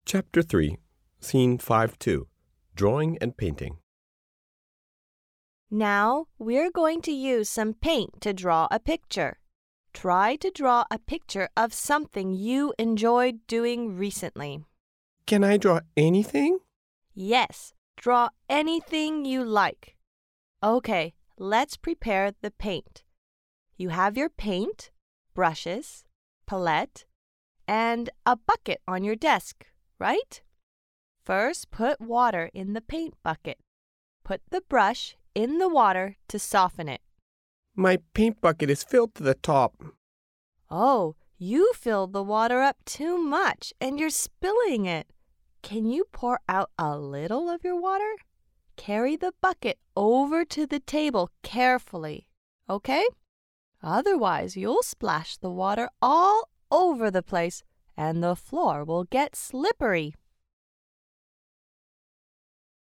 Chapter 3, Scene 5-2, Drawing and Painting. Now, we're going to use some paint to draw a picture. Try to draw a picture of something you enjoyed doing recently. Can I draw anything? Yes, draw anything you like. Okay, let's prepare the paint. You have your paint, brushes, palette, and a bucket on your desk, right? First, put water in the paint bucket. Put the brush in the water to soften it. My paint bucket is filled to the top. Oh, you filled the water up too much and you're spilling it. Can you pour out a little of your water? Carry the bucket over to the table carefully, okay? Otherwise, you'll splash the water all over the place and the floor will get slippery.